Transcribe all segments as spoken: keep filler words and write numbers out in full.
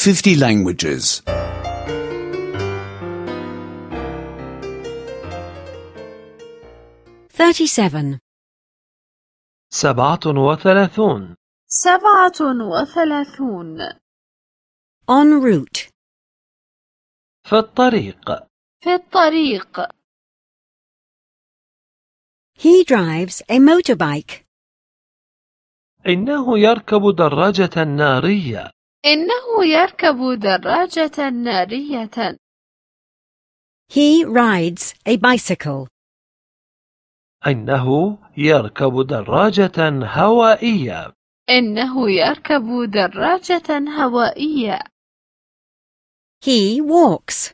fifty languages. thirty-seven. سبعة وثلاثون. سبعة وثلاثون. En route. في الطريق. في الطريق. He drives a motorbike. إنه يركب دراجة نارية. إنه يركب دراجة نارية. He rides a bicycle. إنه يركب دراجة هوائية. إنه يركب دراجة هوائية. He walks.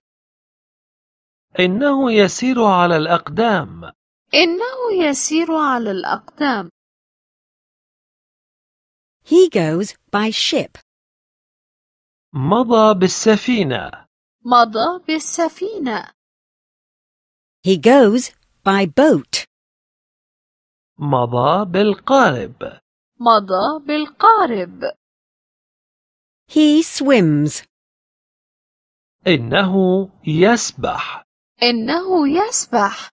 إنه يسير على الأقدام. إنه يسير على الأقدام. He goes by ship. مضى بالسفينة. مضى بالسفينة. He goes by boat. مضى بالقارب. مضى بالقارب. He swims. إنه يسبح. إنه يسبح.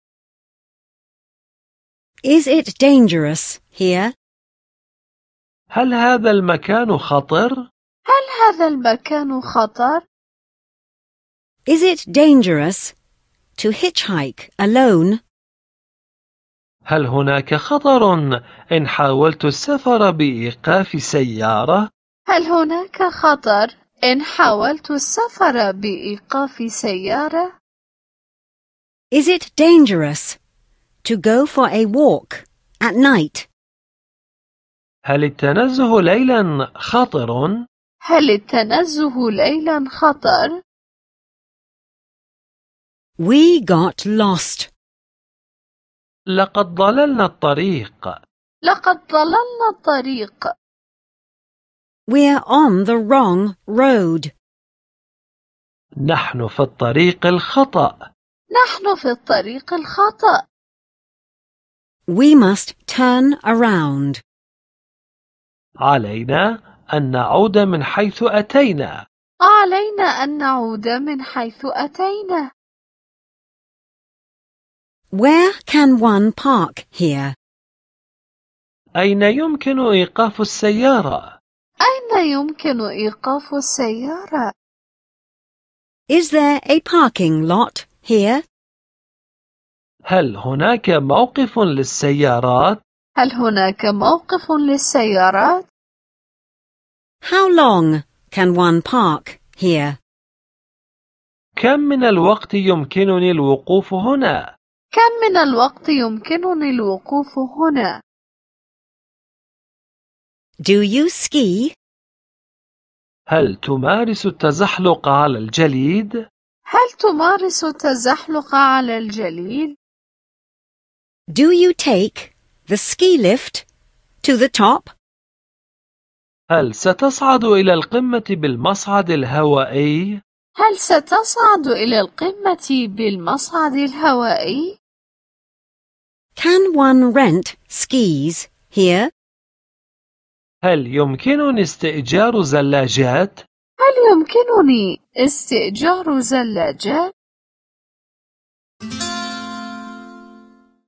Is it dangerous here? هل هذا المكان خطر؟ هل هذا المكان خطر؟ Is it dangerous to hitchhike alone? هل هناك خطر إن حاولت السفر بإيقاف سيارة؟ هل هناك خطر إن حاولت السفر بإيقاف سيارة؟ Is it dangerous to go for a walk at night? هل التنزه ليلا خطر؟ هل التنزه ليلا خطر؟ We got lost. لقد ضللنا الطريق. لقد ضللنا الطريق. We're on the wrong road. نحن في الطريق الخطأ. نحن في الطريق الخطأ. We must turn around. علينا أن نعود من حيث أتينا. علينا أن نعود من حيث أتينا. Where can one park here? أين يمكن إيقاف السيارة؟ أين يمكن إيقاف السيارة؟ Is there a parking lot here? هل هناك موقف للسيارات؟ هل هناك موقف للسيارات؟ How long can one park here? كم من الوقت يمكنني الوقوف هنا؟ كم من الوقت يمكنني الوقوف هنا؟ Do you ski? هل تمارس التزحلق على الجليد؟ هل تمارس التزحلق على الجليد؟ Do you take the ski lift to the top? هل ستصعد إلى القمة بالمصعد الهوائي؟ هل ستصعد إلى القمة بالمصعد الهوائي؟ Can one rent skis here? هل يمكنني استئجار زلاجات؟ هل يمكنني استئجار زلاجات؟